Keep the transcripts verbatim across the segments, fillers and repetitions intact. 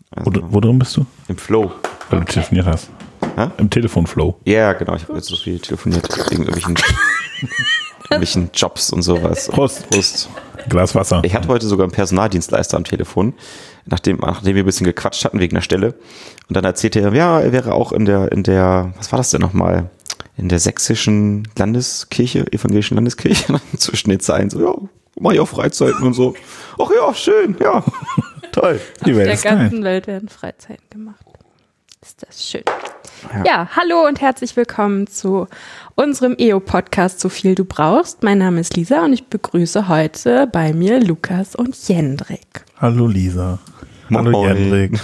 Also wo, wo drin bist du? Im Flow. Weil du telefoniert hast. Ha? Im Telefonflow. Ja, yeah, genau. Ich habe jetzt so viel telefoniert wegen irgendwelchen, irgendwelchen Jobs und sowas. Prost. Prost. Glas Wasser. Ich hatte heute sogar einen Personaldienstleister am Telefon, nachdem, nachdem wir ein bisschen gequatscht hatten wegen der Stelle. Und dann erzählte er, ja, er wäre auch in der, in der, was war das denn nochmal? In der sächsischen Landeskirche, evangelischen Landeskirche, zwischen den Zeilen so, ja, mach ich auch Freizeiten und so. Ach ja, schön, ja, toll. Die Welt Auf der ganzen geil. Welt werden Freizeiten gemacht. Ist das schön. Ja. ja, hallo und herzlich willkommen zu unserem E O-Podcast So viel du brauchst. Mein Name ist Lisa und ich begrüße heute bei mir Lukas und Jendrik. Hallo Lisa. Hallo Moin. Jendrik.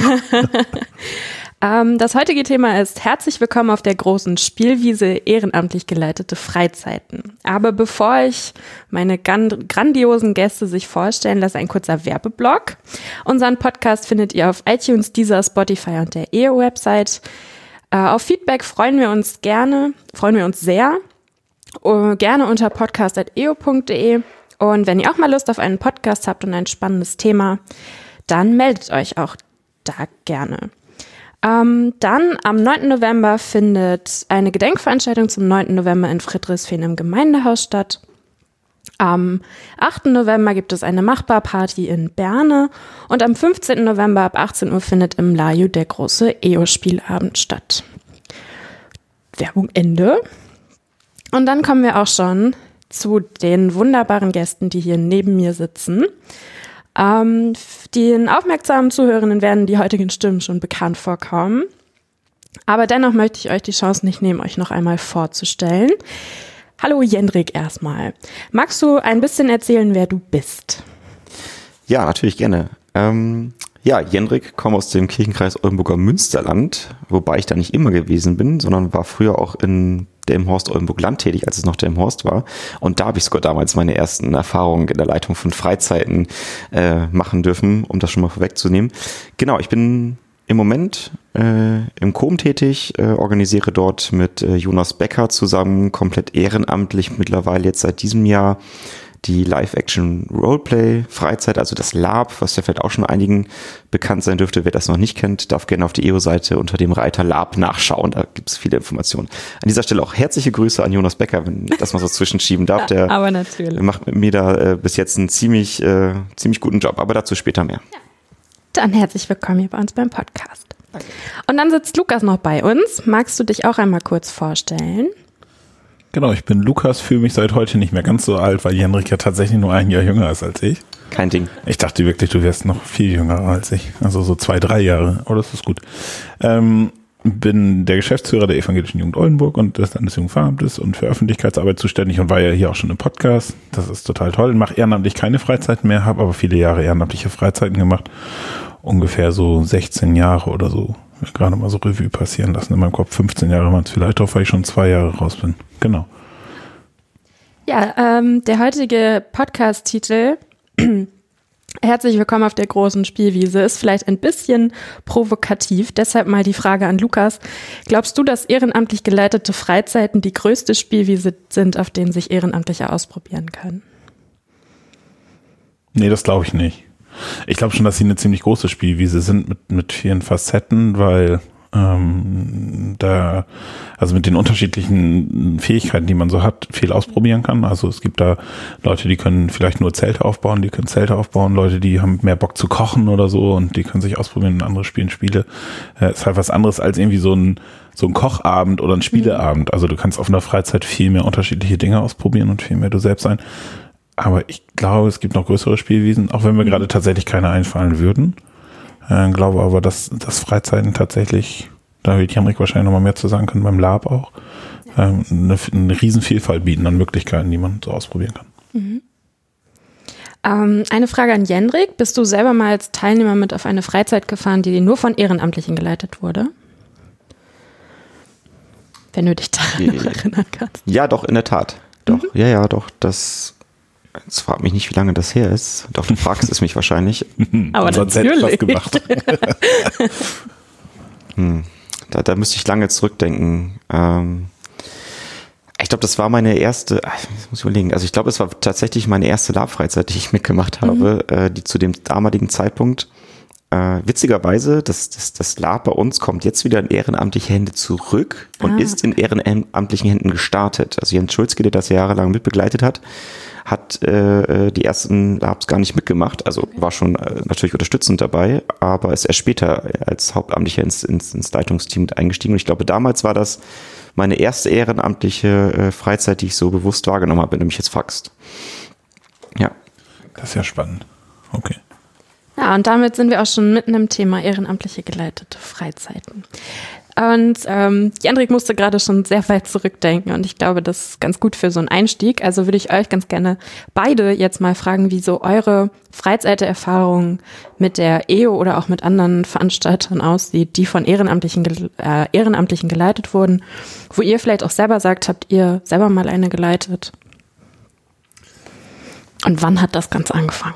ähm, das heutige Thema ist herzlich willkommen auf der großen Spielwiese ehrenamtlich geleitete Freizeiten. Aber bevor ich meine gan- grandiosen Gäste sich vorstellen lasse, ein kurzer Werbeblock. Unseren Podcast findet ihr auf iTunes, Deezer, Spotify und der E O-Website. Auf Feedback freuen wir uns gerne, freuen wir uns sehr, uh, gerne unter podcast at e o punkt de. Und wenn ihr auch mal Lust auf einen Podcast habt und ein spannendes Thema, dann meldet euch auch da gerne. Ähm, dann am neunten November findet eine Gedenkveranstaltung zum neunten November in Friedrichsfehn im Gemeindehaus statt. Am achten November gibt es eine Machbar-Party in Berne und am fünfzehnten November ab achtzehn Uhr findet im Laju der große E O-Spielabend statt. Werbung Ende. Und dann kommen wir auch schon zu den wunderbaren Gästen, die hier neben mir sitzen. Ähm, den aufmerksamen Zuhörenden werden die heutigen Stimmen schon bekannt vorkommen. Aber dennoch möchte ich euch die Chance nicht nehmen, euch noch einmal vorzustellen. Hallo Jendrik erstmal. Magst du ein bisschen erzählen, wer du bist? Ja, natürlich gerne. Ähm, ja, Jendrik, komme aus dem Kirchenkreis Oldenburger Münsterland, wobei ich da nicht immer gewesen bin, sondern war früher auch in Delmenhorst Oldenburg-Land tätig, als es noch Delmenhorst war. Und da habe ich sogar damals meine ersten Erfahrungen in der Leitung von Freizeiten äh, machen dürfen, um das schon mal vorwegzunehmen. Genau, ich bin im Moment äh, im C O M tätig, äh, organisiere dort mit äh, Jonas Becker zusammen, komplett ehrenamtlich mittlerweile jetzt seit diesem Jahr, die Live-Action-Roleplay-Freizeit, also das Lab, was ja vielleicht auch schon einigen bekannt sein dürfte. Wer das noch nicht kennt, darf gerne auf die E O-Seite unter dem Reiter Lab nachschauen, da gibt es viele Informationen. An dieser Stelle auch herzliche Grüße an Jonas Becker, wenn das mal so zwischenschieben darf. Der aber natürlich. macht mit mir da äh, bis jetzt einen ziemlich, äh, ziemlich guten Job, aber dazu später mehr. Ja. Dann herzlich willkommen hier bei uns beim Podcast. Danke. Und dann sitzt Lukas noch bei uns. Magst du dich auch einmal kurz vorstellen? Genau, ich bin Lukas, fühle mich seit heute nicht mehr ganz so alt, weil Jendrik ja tatsächlich nur ein Jahr jünger ist als ich. Kein Ding. Ich dachte wirklich, du wärst noch viel jünger als ich. Also so zwei, drei Jahre. Aber das ist gut. Ähm, bin der Geschäftsführer der Evangelischen Jugend Oldenburg und des Landesjugendpfarramtes und für Öffentlichkeitsarbeit zuständig und war ja hier auch schon im Podcast. Das ist total toll. Mache ehrenamtlich keine Freizeiten mehr, habe aber viele Jahre ehrenamtliche Freizeiten gemacht. Ungefähr so sechzehn Jahre oder so. Gerade mal so Revue passieren lassen in meinem Kopf. fünfzehn Jahre waren es vielleicht auch, weil ich schon zwei Jahre raus bin. Genau. Ja, ähm, der heutige Podcast-Titel Herzlich willkommen auf der großen Spielwiese ist vielleicht ein bisschen provokativ. Deshalb mal die Frage an Lukas. Glaubst du, dass ehrenamtlich geleitete Freizeiten die größte Spielwiese sind, auf denen sich Ehrenamtliche ausprobieren können? Nee, das glaube ich nicht. Ich glaube schon, dass sie eine ziemlich große Spielwiese sind mit, mit vielen Facetten, weil ähm, da, also mit den unterschiedlichen Fähigkeiten, die man so hat, viel ausprobieren kann. Also es gibt da Leute, die können vielleicht nur Zelte aufbauen, die können Zelte aufbauen, Leute, die haben mehr Bock zu kochen oder so und die können sich ausprobieren und andere spielen Spiele. Äh, ist halt was anderes als irgendwie so ein so ein Kochabend oder ein Spieleabend. Also du kannst auf einer Freizeit viel mehr unterschiedliche Dinge ausprobieren und viel mehr du selbst sein. Aber ich glaube, es gibt noch größere Spielwiesen, auch wenn mir gerade tatsächlich keine einfallen würden. Ich äh, glaube aber, dass, dass Freizeiten tatsächlich, da wird Jendrik wahrscheinlich noch mal mehr zu sagen können, beim Lab auch, ähm, eine, eine Riesenvielfalt bieten an Möglichkeiten, die man so ausprobieren kann. Mhm. Ähm, eine Frage an Jendrik. Bist du selber mal als Teilnehmer mit auf eine Freizeit gefahren, die nur von Ehrenamtlichen geleitet wurde? Wenn du dich daran Ja, noch erinnern kannst. Ja, doch, in der Tat. Doch, Mhm. ja, ja, doch, das... Jetzt frag mich nicht, wie lange das her ist. Doch, du fragst es mich wahrscheinlich. Aber sonst hätte ich was gemacht. hm, da, da müsste ich lange zurückdenken. Ähm, ich glaube, das war meine erste, das muss ich überlegen, also ich glaube, es war tatsächlich meine erste Lab-Freizeit, die ich mitgemacht habe, mhm. äh, die zu dem damaligen Zeitpunkt Äh, witzigerweise, das, das, das Lab bei uns kommt jetzt wieder in ehrenamtliche Hände zurück und ah. ist in ehrenamtlichen Händen gestartet. Also Jens Schulzke, der das jahrelang mitbegleitet hat, hat äh, die ersten Labs gar nicht mitgemacht. Also war schon äh, natürlich unterstützend dabei, aber ist erst später als Hauptamtlicher ins, ins, ins Leitungsteam mit eingestiegen. Und ich glaube, damals war das meine erste ehrenamtliche äh, Freizeit, die ich so bewusst wahrgenommen habe, wenn du mich jetzt fragst. Ja. Das ist ja spannend. Okay. Ja, und damit sind wir auch schon mitten im Thema ehrenamtliche geleitete Freizeiten. Und ähm, Jendrik musste gerade schon sehr weit zurückdenken und ich glaube, das ist ganz gut für so einen Einstieg. Also würde ich euch ganz gerne beide jetzt mal fragen, wie so eure Freizeiterfahrung mit der E O oder auch mit anderen Veranstaltern aussieht, die von Ehrenamtlichen, äh, Ehrenamtlichen geleitet wurden, wo ihr vielleicht auch selber sagt, habt ihr selber mal eine geleitet? Und wann hat das Ganze angefangen?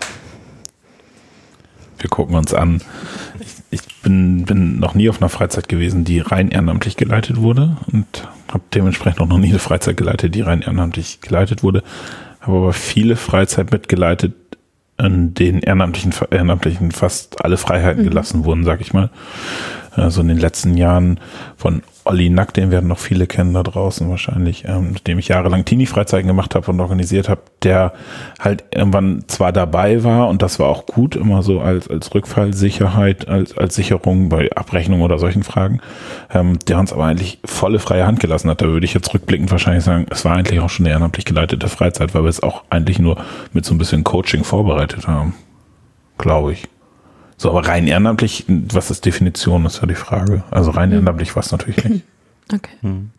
Wir gucken uns an. Ich, ich bin, bin noch nie auf einer Freizeit gewesen, die rein ehrenamtlich geleitet wurde und habe dementsprechend auch noch nie eine Freizeit geleitet, die rein ehrenamtlich geleitet wurde. Habe aber viele Freizeit mitgeleitet, in denen Ehrenamtlichen, Ehrenamtlichen fast alle Freiheiten mhm. gelassen wurden, sag ich mal. Also in den letzten Jahren von Olli Nack, den werden noch viele kennen da draußen wahrscheinlich, ähm, mit dem ich jahrelang Teenie-Freizeiten gemacht habe und organisiert habe, der halt irgendwann zwar dabei war und das war auch gut, immer so als als Rückfallsicherheit, als als Sicherung bei Abrechnung oder solchen Fragen, ähm, der uns aber eigentlich volle freie Hand gelassen hat. Da würde ich jetzt rückblickend wahrscheinlich sagen, es war eigentlich auch schon eine ehrenamtlich geleitete Freizeit, weil wir es auch eigentlich nur mit so ein bisschen Coaching vorbereitet haben, glaube ich. So, aber rein ehrenamtlich, was ist Definition, ist ja die Frage. Also rein ehrenamtlich war es natürlich nicht. Okay.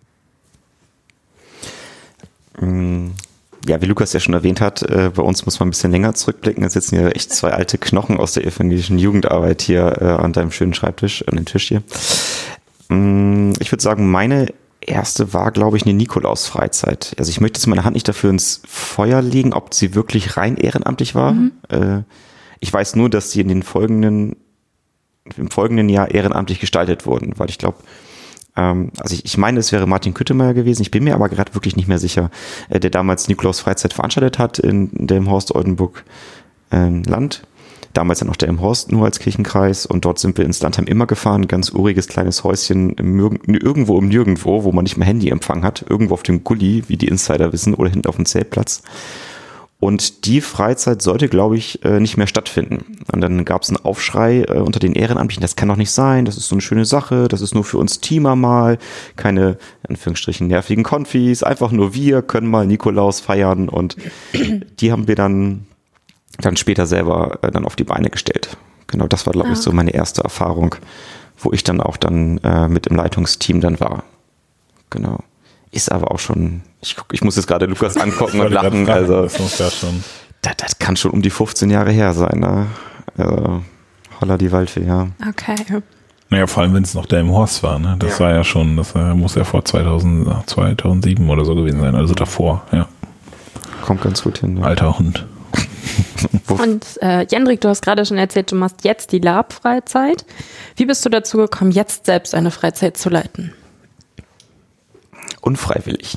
Hm. Ja, wie Lukas ja schon erwähnt hat, äh, bei uns muss man ein bisschen länger zurückblicken. Es sitzen hier echt zwei alte Knochen aus der evangelischen Jugendarbeit hier äh, an deinem schönen Schreibtisch, an dem Tisch hier. Hm, ich würde sagen, meine erste war, glaube ich, eine Nikolaus-Freizeit. Also ich möchte jetzt meine Hand nicht dafür ins Feuer legen, ob sie wirklich rein ehrenamtlich war. Mhm. Äh, Ich weiß nur, dass die in den folgenden, im folgenden Jahr ehrenamtlich gestaltet wurden, weil ich glaube, ähm, also ich, ich meine, es wäre Martin Küttemeier gewesen, ich bin mir aber gerade wirklich nicht mehr sicher, äh, der damals Nikolaus Freizeit veranstaltet hat in, in dem Horst Oldenburg äh, Land. Damals dann auch der im Horst nur als Kirchenkreis und dort sind wir ins Landheim immer gefahren, ganz uriges kleines Häuschen im, irgendwo im Nirgendwo, wo man nicht mehr Handyempfang hat, irgendwo auf dem Gully, wie die Insider wissen, oder hinten auf dem Zeltplatz. Und die Freizeit sollte, glaube ich, nicht mehr stattfinden. Und dann gab es einen Aufschrei unter den Ehrenamtlichen, das kann doch nicht sein, das ist so eine schöne Sache, das ist nur für uns Teamer mal, keine, in Anführungsstrichen, nervigen Konfis, einfach nur wir können mal Nikolaus feiern und die haben wir dann, dann später selber dann auf die Beine gestellt. Genau, das war, glaube ah. ich, so meine erste Erfahrung, wo ich dann auch dann äh, mit im Leitungsteam dann war. Genau. Ist aber auch schon, ich, guck, ich muss jetzt gerade Lukas angucken und lachen, also das, schon. Das, das kann schon um die fünfzehn Jahre her sein, ne? Also, holla die Waldfee, ja. Okay. Naja, vor allem, wenn es noch der im Horst war, ne? Das ja. war ja schon, das muss ja vor zweitausend, zweitausendsieben oder so gewesen sein, also davor, ja. Kommt ganz gut hin. Ne? Alter Hund. Und äh, Jendrik, du hast gerade schon erzählt, du machst jetzt die Lab-Freizeit. Wie bist du dazu gekommen, jetzt selbst eine Freizeit zu leiten? Unfreiwillig.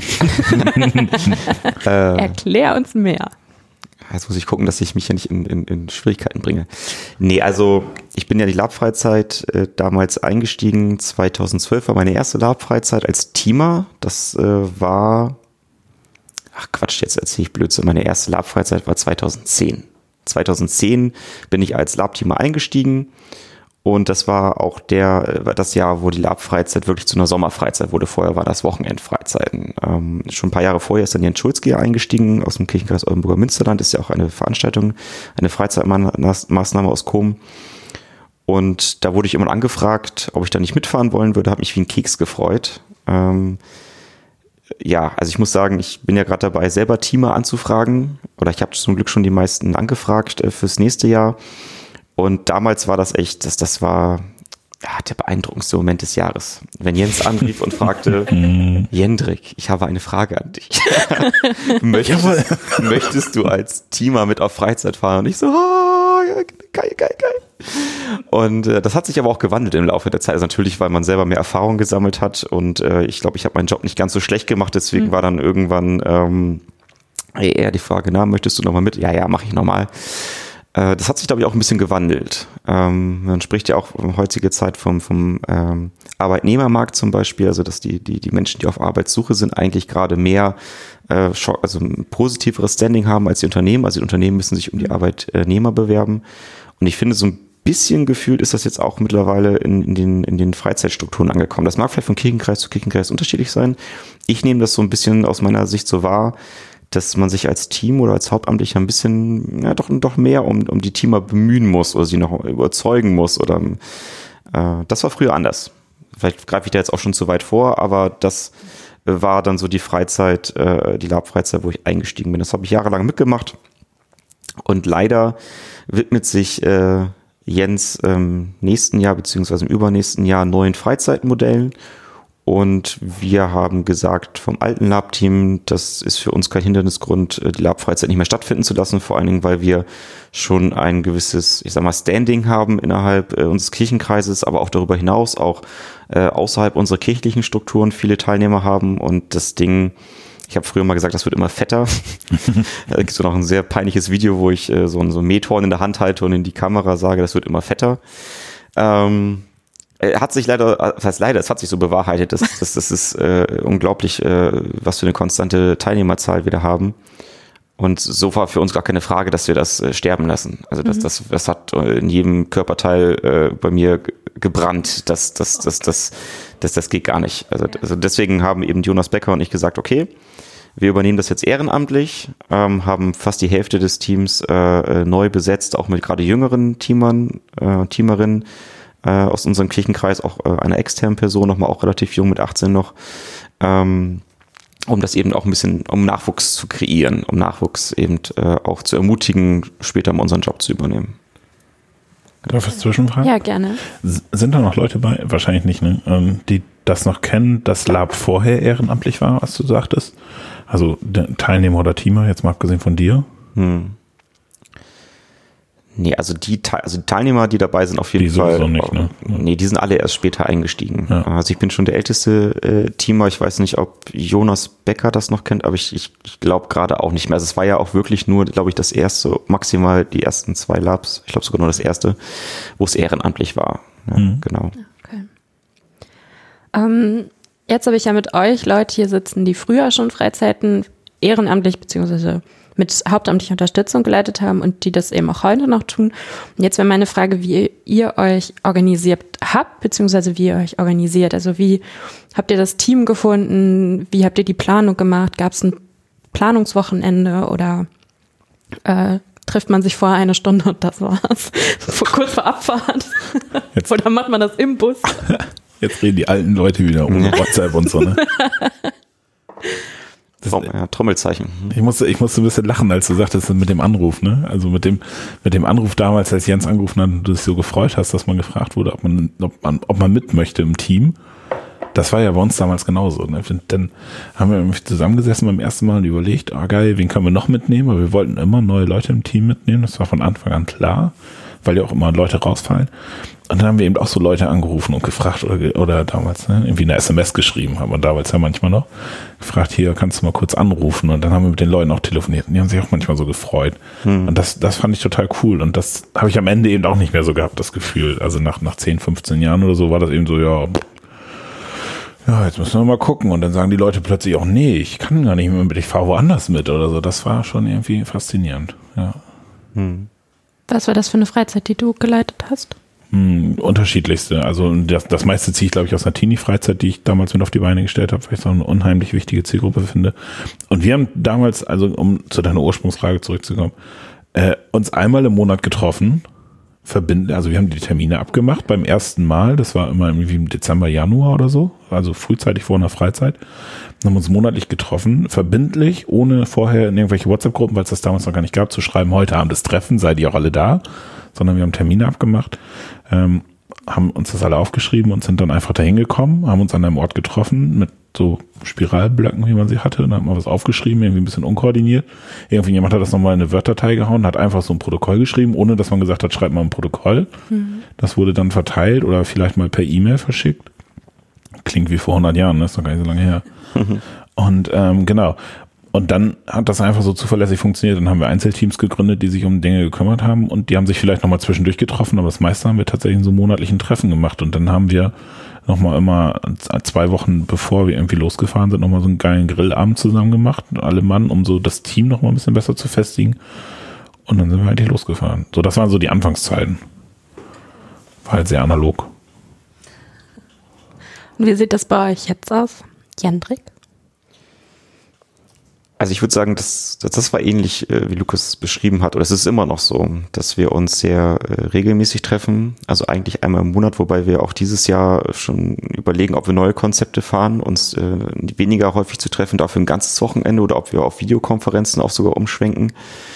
äh, Erklär uns mehr. Jetzt muss ich gucken, dass ich mich ja nicht in, in, in Schwierigkeiten bringe. Nee, also ich bin ja in die Lab-Freizeit äh, damals eingestiegen. zweitausendzwölf war meine erste Lab-Freizeit als Teamer. Das äh, war, ach Quatsch, jetzt erzähle ich Blödsinn. Meine erste Lab-Freizeit war zweitausendzehn. zweitausendzehn bin ich als Lab-Teamer eingestiegen. Und das war auch der, das Jahr, wo die Lab-Freizeit wirklich zu einer Sommerfreizeit wurde. Vorher war das Wochenendfreizeiten. Ähm, schon ein paar Jahre vorher ist dann Jens Schulzke eingestiegen aus dem Kirchenkreis Oldenburger Münsterland. Ist ja auch eine Veranstaltung, eine Freizeitmaßnahme aus Chom. Und da wurde ich immer angefragt, ob ich da nicht mitfahren wollen würde. Habe mich wie ein Keks gefreut. Ähm, ja, also ich muss sagen, ich bin ja gerade dabei, selber Teamer anzufragen. Oder ich habe zum Glück schon die meisten angefragt äh, fürs nächste Jahr. Und damals war das echt, das, das war ja, der beeindruckendste Moment des Jahres. Wenn Jens anrief und fragte, Jendrik, ich habe eine Frage an dich. möchtest, möchtest du als Teamer mit auf Freizeit fahren? Und ich so, oh, geil, geil, geil. Und äh, das hat sich aber auch gewandelt im Laufe der Zeit. Also natürlich, weil man selber mehr Erfahrung gesammelt hat. Und äh, ich glaube, ich habe meinen Job nicht ganz so schlecht gemacht. Deswegen mhm. war dann irgendwann ähm, eher die Frage, na, möchtest du nochmal mit? Ja, ja, mache ich nochmal. Äh, das hat sich, glaube ich, auch ein bisschen gewandelt. Ähm, man spricht ja auch in heutiger Zeit vom, vom ähm, Arbeitnehmermarkt zum Beispiel, also dass die, die, die Menschen, die auf Arbeitssuche sind, eigentlich gerade mehr äh, also ein positiveres Standing haben als die Unternehmen. Also die Unternehmen müssen sich um die Arbeitnehmer bewerben. Und ich finde, so ein bisschen gefühlt ist das jetzt auch mittlerweile in, in, den, in den Freizeitstrukturen angekommen. Das mag vielleicht von Kirchenkreis zu Kirchenkreis unterschiedlich sein. Ich nehme das so ein bisschen aus meiner Sicht so wahr, dass man sich als Team oder als Hauptamtlicher ein bisschen, ja, doch, doch mehr um, um die Teamer bemühen muss oder sie noch überzeugen muss. Oder äh, das war früher anders. Vielleicht greife ich da jetzt auch schon zu weit vor, aber das war dann so die Freizeit, äh, die Lab-Freizeit, wo ich eingestiegen bin. Das habe ich jahrelang mitgemacht. Und leider widmet sich äh, Jens im ähm, nächsten Jahr beziehungsweise im übernächsten Jahr neuen Freizeitmodellen. Und wir haben gesagt vom alten Lab-Team, das ist für uns kein Hindernisgrund, die Lab-Freizeit nicht mehr stattfinden zu lassen, vor allen Dingen, weil wir schon ein gewisses, ich sag mal, Standing haben innerhalb äh, unseres Kirchenkreises, aber auch darüber hinaus, auch äh, außerhalb unserer kirchlichen Strukturen viele Teilnehmer haben und das Ding, ich habe früher mal gesagt, das wird immer fetter. Da gibt es noch ein sehr peinliches Video, wo ich äh, so ein so ein Methorn in der Hand halte und in die Kamera sage, das wird immer fetter. Ähm, Hat sich leider, das heißt leider, es hat sich so bewahrheitet, dass das, das ist äh, unglaublich, äh, was für eine konstante Teilnehmerzahl wir da haben. Und so war für uns gar keine Frage, dass wir das äh, sterben lassen. Also das, mhm. das, das hat in jedem Körperteil äh, bei mir g- gebrannt. Das, das, das, das, das, das geht gar nicht. Also, also deswegen haben eben Jonas Becker und ich gesagt, okay, wir übernehmen das jetzt ehrenamtlich, ähm, haben fast die Hälfte des Teams äh, neu besetzt, auch mit gerade jüngeren Teamern, äh, Teamerinnen. Aus unserem Kirchenkreis, auch äh, einer externen Person, nochmal auch relativ jung mit achtzehn noch, ähm, um das eben auch ein bisschen, um Nachwuchs zu kreieren, um Nachwuchs eben äh, auch zu ermutigen, später mal unseren Job zu übernehmen. Darf ich zwischenfragen? Ja, gerne. S- sind da noch Leute bei, wahrscheinlich nicht, ne, ähm, die das noch kennen, dass Lab vorher ehrenamtlich war, was du sagtest? Also der Teilnehmer oder Teamer, jetzt mal abgesehen von dir? Hm. Nee, also die, also die Teilnehmer, die dabei sind, auf jeden die Fall. Sowieso nicht, ne? Nee, die sind alle erst später eingestiegen. Ja. Also ich bin schon der älteste äh, Teamer. Ich weiß nicht, ob Jonas Becker das noch kennt, aber ich, ich, ich glaube gerade auch nicht mehr. Also es war ja auch wirklich nur, glaube ich, das erste, maximal die ersten zwei Labs, ich glaube sogar nur das erste, wo es ehrenamtlich war. Ja, mhm. Genau. Okay. Ähm, jetzt habe ich ja mit euch Leute hier sitzen, die früher schon Freizeiten ehrenamtlich beziehungsweise mit hauptamtlicher Unterstützung geleitet haben und die das eben auch heute noch tun. Und jetzt wäre meine Frage, wie ihr euch organisiert habt, beziehungsweise wie ihr euch organisiert. Also wie habt ihr das Team gefunden? Wie habt ihr die Planung gemacht? Gab es ein Planungswochenende oder äh, trifft man sich vorher eine Stunde und das war's? Kurz vor Abfahrt? Jetzt. Oder macht man das im Bus? Jetzt reden die alten Leute wieder um WhatsApp und so, ne? Das, ja, Trommelzeichen. Ich musste, ich musste ein bisschen lachen, als du sagtest, mit dem Anruf, ne? Also mit dem, mit dem Anruf damals, als Jens angerufen hat und du dich so gefreut hast, dass man gefragt wurde, ob man, ob man, ob man mit möchte im Team. Das war ja bei uns damals genauso. Ne? Dann haben wir zusammengesessen beim ersten Mal und überlegt, ah geil, wen können wir noch mitnehmen? Aber wir wollten immer neue Leute im Team mitnehmen. Das war von Anfang an klar, weil ja auch immer Leute rausfallen. Und dann haben wir eben auch so Leute angerufen und gefragt oder, oder damals ne, irgendwie eine S M S geschrieben, haben wir damals ja manchmal noch gefragt, hier kannst du mal kurz anrufen, und dann haben wir mit den Leuten auch telefoniert und die haben sich auch manchmal so gefreut. Hm. Und das, das fand ich total cool und das habe ich am Ende eben auch nicht mehr so gehabt, das Gefühl. Also nach, nach zehn, fünfzehn Jahren oder so war das eben so, ja, ja, jetzt müssen wir mal gucken, und dann sagen die Leute plötzlich auch, nee, ich kann gar nicht mehr mit, ich fahre woanders mit oder so. Das war schon irgendwie faszinierend, ja. Hm. Was war das für eine Freizeit, die du geleitet hast? Hm, unterschiedlichste. Also das, das meiste ziehe ich, glaube ich, aus einer Teenie-Freizeit, die ich damals mit auf die Beine gestellt habe, weil ich so eine unheimlich wichtige Zielgruppe finde. Und wir haben damals, also um zu deiner Ursprungsfrage zurückzukommen, äh, uns einmal im Monat getroffen, verbinden, also wir haben die Termine abgemacht beim ersten Mal, das war immer irgendwie im Dezember, Januar oder so, also frühzeitig vor einer Freizeit. Dann haben wir uns monatlich getroffen, verbindlich, ohne vorher in irgendwelche WhatsApp-Gruppen, weil es das damals noch gar nicht gab, zu schreiben, heute Abend das Treffen, seid ihr auch alle da, sondern wir haben Termine abgemacht, ähm, haben uns das alle aufgeschrieben und sind dann einfach dahin gekommen, haben uns an einem Ort getroffen mit so Spiralblöcken, wie man sie hatte, und dann hat man was aufgeschrieben, irgendwie ein bisschen unkoordiniert. Irgendwie jemand hat das nochmal in eine Word-Datei gehauen, hat einfach so ein Protokoll geschrieben, ohne dass man gesagt hat, schreibt mal ein Protokoll. Mhm. Das wurde dann verteilt oder vielleicht mal per E-Mail verschickt. Klingt wie vor hundert Jahren, das ist noch gar nicht so lange her. Mhm. Und ähm, genau. und dann hat das einfach so zuverlässig funktioniert. Dann haben wir Einzelteams gegründet, die sich um Dinge gekümmert haben und die haben sich vielleicht nochmal zwischendurch getroffen, aber das meiste haben wir tatsächlich in so monatlichen Treffen gemacht und dann haben wir nochmal immer zwei Wochen bevor wir irgendwie losgefahren sind, nochmal so einen geilen Grillabend zusammen gemacht, alle Mann, um so das Team nochmal ein bisschen besser zu festigen und dann sind wir eigentlich losgefahren. So, das waren so die Anfangszeiten. War halt sehr analog. Und wie sieht das bei euch jetzt aus, Jendrik? Also ich würde sagen, das, das, das war ähnlich, äh, wie Lukas beschrieben hat, oder es ist immer noch so, dass wir uns sehr äh, regelmäßig treffen, also eigentlich einmal im Monat, wobei wir auch dieses Jahr schon überlegen, ob wir neue Konzepte fahren, uns äh, weniger häufig zu treffen, dafür ein ganzes Wochenende oder ob wir auf Videokonferenzen auch sogar umschwenken.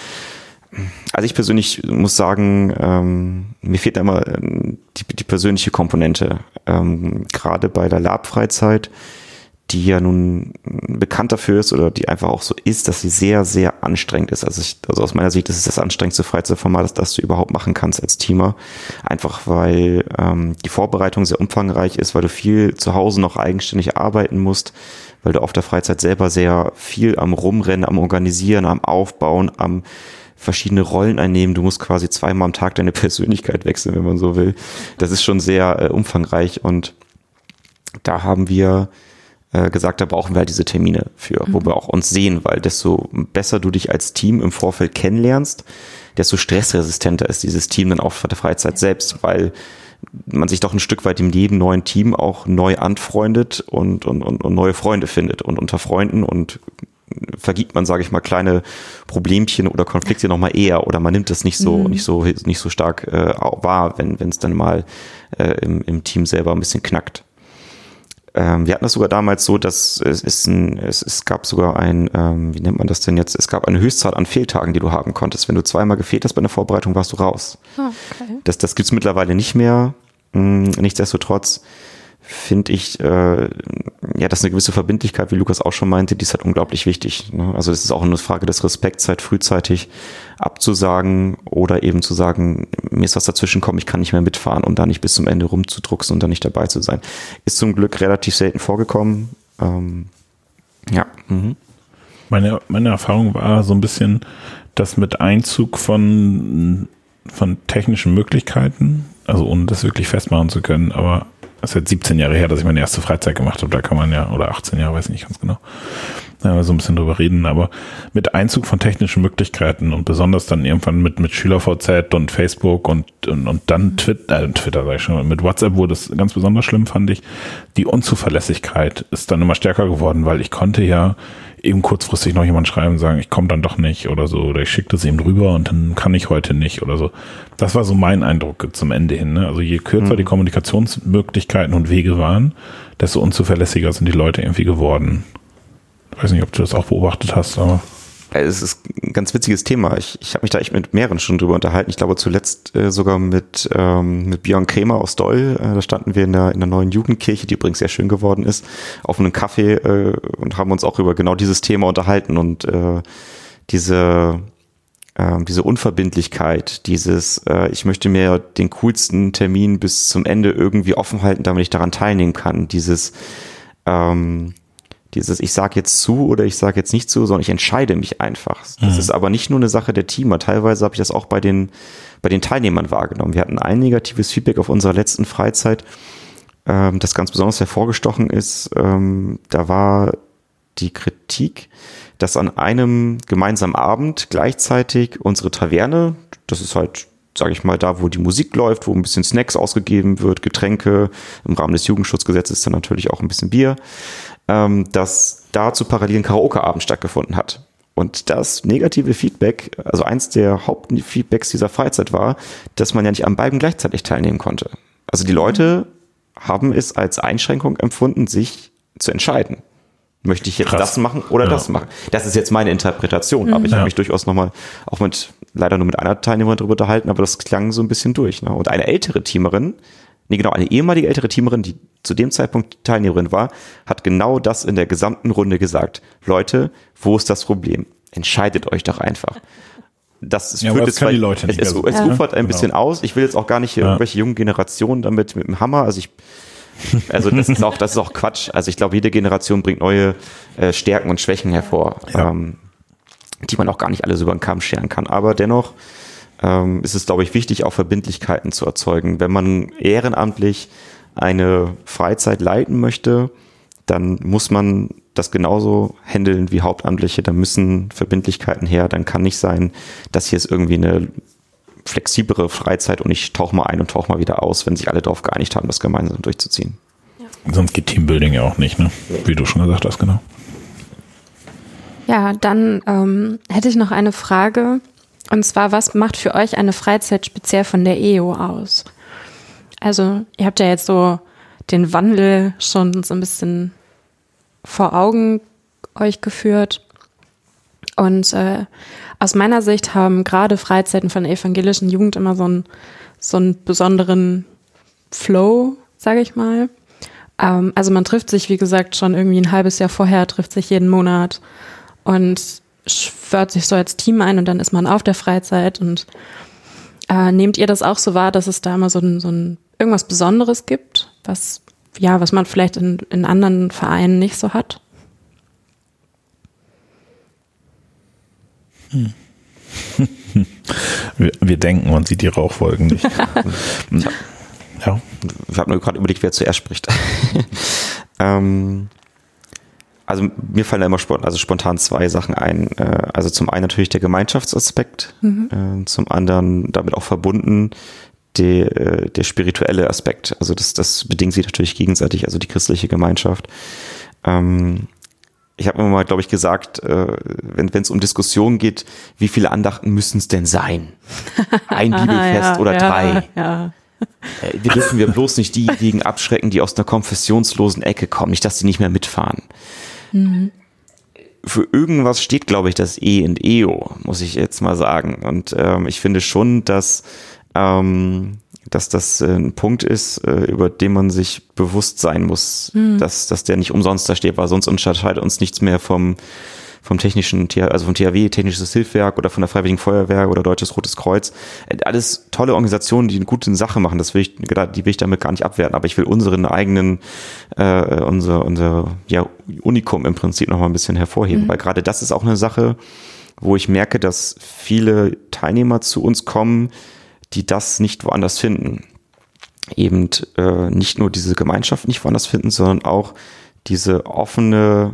Also ich persönlich muss sagen, ähm, mir fehlt immer ähm, die, die persönliche Komponente, ähm, gerade bei der Lab-Freizeit, die ja nun bekannt dafür ist oder die einfach auch so ist, dass sie sehr, sehr anstrengend ist. Also, ich, also aus meiner Sicht ist es das anstrengendste Freizeitformat, das, das du überhaupt machen kannst als Teamer. Einfach weil ähm, die Vorbereitung sehr umfangreich ist, weil du viel zu Hause noch eigenständig arbeiten musst, weil du auf der Freizeit selber sehr viel am Rumrennen, am Organisieren, am Aufbauen, am verschiedene Rollen einnehmen. Du musst quasi zweimal am Tag deine Persönlichkeit wechseln, wenn man so will. Das ist schon sehr äh, umfangreich und da haben wir gesagt, da brauchen wir halt diese Termine für, wo wir auch uns sehen, weil desto besser du dich als Team im Vorfeld kennenlernst, desto stressresistenter ist dieses Team dann auch für die Freizeit selbst, weil man sich doch ein Stück weit im jedem neuen Team auch neu anfreundet und, und, und, und neue Freunde findet und unter Freunden und vergibt man, sage ich mal, kleine Problemchen oder Konflikte nochmal eher oder man nimmt das nicht so, mhm. nicht so, nicht so stark äh, wahr, wenn wenn es dann mal äh, im, im Team selber ein bisschen knackt. Ähm, wir hatten das sogar damals so, dass es, ist ein, es, es gab sogar ein, ähm, wie nennt man das denn jetzt? Es gab eine Höchstzahl an Fehltagen, die du haben konntest. Wenn du zweimal gefehlt hast bei einer Vorbereitung, warst du raus. Okay. Das, das gibt's mittlerweile nicht mehr. Hm, nichtsdestotrotz finde ich, äh, ja, das ist eine gewisse Verbindlichkeit, wie Lukas auch schon meinte, die ist halt unglaublich wichtig. Ne? Also es ist auch eine Frage des Respekts, halt frühzeitig abzusagen oder eben zu sagen, mir ist was dazwischen gekommen, ich kann nicht mehr mitfahren, um da nicht bis zum Ende rumzudrucksen und da nicht dabei zu sein. Ist zum Glück relativ selten vorgekommen. Ähm, ja. Mhm. Meine, meine Erfahrung war so ein bisschen, dass mit Einzug von, von technischen Möglichkeiten, also ohne das wirklich festmachen zu können, aber das ist jetzt siebzehn Jahre her, dass ich meine erste Freizeit gemacht habe, da kann man ja, oder achtzehn Jahre, weiß ich nicht ganz genau, ja, so ein bisschen drüber reden, aber mit Einzug von technischen Möglichkeiten und besonders dann irgendwann mit, mit SchülerV Z und Facebook und, und, und dann Twitter, äh, Twitter sag ich schon, mit WhatsApp wurde es ganz besonders schlimm, fand ich. Die Unzuverlässigkeit ist dann immer stärker geworden, weil ich konnte ja eben kurzfristig noch jemand schreiben und sagen, ich komme dann doch nicht oder so, oder ich schicke das ihm drüber und dann kann ich heute nicht oder so. Das war so mein Eindruck zum Ende hin. Ne? Also je kürzer mhm. die Kommunikationsmöglichkeiten und Wege waren, desto unzuverlässiger sind die Leute irgendwie geworden. Ich weiß nicht, ob du das auch beobachtet hast, aber... Es ist ein ganz witziges Thema. Ich, ich habe mich da echt mit mehreren schon drüber unterhalten. Ich glaube zuletzt äh, sogar mit, ähm, mit Björn Kremer aus Doll. Äh, da standen wir in der, in der neuen Jugendkirche, die übrigens sehr schön geworden ist, auf einem Kaffee äh, und haben uns auch über genau dieses Thema unterhalten. Und äh, diese, äh, diese Unverbindlichkeit, dieses, äh, ich möchte mir den coolsten Termin bis zum Ende irgendwie offen halten, damit ich daran teilnehmen kann. Dieses ähm, Dieses, ich sage jetzt zu oder ich sage jetzt nicht zu, sondern ich entscheide mich einfach. Das mhm. ist aber nicht nur eine Sache der Teamer. Teilweise habe ich das auch bei den, bei den Teilnehmern wahrgenommen. Wir hatten ein negatives Feedback auf unserer letzten Freizeit, ähm, das ganz besonders hervorgestochen ist. Ähm, da war die Kritik, dass an einem gemeinsamen Abend gleichzeitig unsere Taverne, das ist halt, sage ich mal, da, wo die Musik läuft, wo ein bisschen Snacks ausgegeben wird, Getränke, im Rahmen des Jugendschutzgesetzes dann natürlich auch ein bisschen Bier, dass da zu parallelen Karaoke-Abend stattgefunden hat. Und das negative Feedback, also eins der Hauptfeedbacks dieser Freizeit war, dass man ja nicht an beiden gleichzeitig teilnehmen konnte. Also die Leute haben es als Einschränkung empfunden, sich zu entscheiden. Möchte ich jetzt Krass. das machen oder ja. das machen? Das ist jetzt meine Interpretation, mhm. aber ich ja. habe mich durchaus nochmal, auch mit, leider nur mit einer Teilnehmerin darüber unterhalten, aber das klang so ein bisschen durch. Ne? Und eine ältere Teamerin, nee genau, eine ehemalige ältere Teamerin, die zu dem Zeitpunkt Teilnehmerin war, hat genau das in der gesamten Runde gesagt. Leute, wo ist das Problem? Entscheidet euch doch einfach. Das ist ja, führt das jetzt, weil, die Leute nicht es, es, es ja. ufert ein genau. bisschen aus. Ich will jetzt auch gar nicht hier ja. irgendwelche jungen Generationen damit mit dem Hammer, also ich Also das ist auch, das ist auch Quatsch. Also ich glaube, jede Generation bringt neue äh, Stärken und Schwächen hervor, ja. ähm, die man auch gar nicht alles über den Kamm scheren kann. Aber dennoch ähm, ist es, glaube ich, wichtig, auch Verbindlichkeiten zu erzeugen. Wenn man ehrenamtlich eine Freizeit leiten möchte, dann muss man das genauso handeln wie Hauptamtliche. Da müssen Verbindlichkeiten her. Dann kann nicht sein, dass hier ist irgendwie eine flexiblere Freizeit und ich tauche mal ein und tauche mal wieder aus, wenn sich alle darauf geeinigt haben, das gemeinsam durchzuziehen. Ja. Sonst geht Teambuilding ja auch nicht, ne? Wie du schon gesagt hast, genau. Ja, dann ähm, hätte ich noch eine Frage. Und zwar, was macht für euch eine Freizeit speziell von der E O aus? Also, ihr habt ja jetzt so den Wandel schon so ein bisschen vor Augen euch geführt. Und äh, aus meiner Sicht haben gerade Freizeiten von der evangelischen Jugend immer so einen, so einen besonderen Flow, sage ich mal. Ähm, also man trifft sich, wie gesagt, schon irgendwie ein halbes Jahr vorher, trifft sich jeden Monat und schwört sich so als Team ein und dann ist man auf der Freizeit. Und äh, nehmt ihr das auch so wahr, dass es da immer so ein, so ein irgendwas Besonderes gibt, was, ja, was man vielleicht in, in anderen Vereinen nicht so hat? Hm. wir, wir denken, man sieht die Rauchwolken nicht. ich habe ja. hab nur gerade überlegt, wer zuerst spricht. ähm, also mir fallen da immer spontan, also spontan zwei Sachen ein. Äh, also zum einen natürlich der Gemeinschaftsaspekt, mhm. äh, zum anderen damit auch verbunden der, der spirituelle Aspekt. Also das, das bedingt sich natürlich gegenseitig, also die christliche Gemeinschaft. Ähm, Ich habe immer mal, glaube ich, gesagt, äh, wenn es um Diskussionen geht, wie viele Andachten müssen es denn sein? Ein Bibelfest ja, oder ja, drei? Ja. Äh, wir dürfen wir bloß nicht diejenigen abschrecken, die aus einer konfessionslosen Ecke kommen, nicht, dass die nicht mehr mitfahren. Mhm. Für irgendwas steht, glaube ich, das E und E O, muss ich jetzt mal sagen. Und ähm, ich finde schon, dass ähm, dass das ein Punkt ist, über den man sich bewusst sein muss, hm. dass, dass der nicht umsonst da steht, weil sonst unterscheidet uns nichts mehr vom, vom technischen, also vom T H W, Technisches Hilfswerk oder von der Freiwilligen Feuerwehr oder Deutsches Rotes Kreuz. Alles tolle Organisationen, die eine gute Sache machen, das will ich, die will ich damit gar nicht abwerten, aber ich will unseren eigenen, äh, unser, unser, ja, Unikum im Prinzip noch mal ein bisschen hervorheben, hm. weil gerade das ist auch eine Sache, wo ich merke, dass viele Teilnehmer zu uns kommen, die das nicht woanders finden. Eben äh, nicht nur diese Gemeinschaft nicht woanders finden, sondern auch diese offene,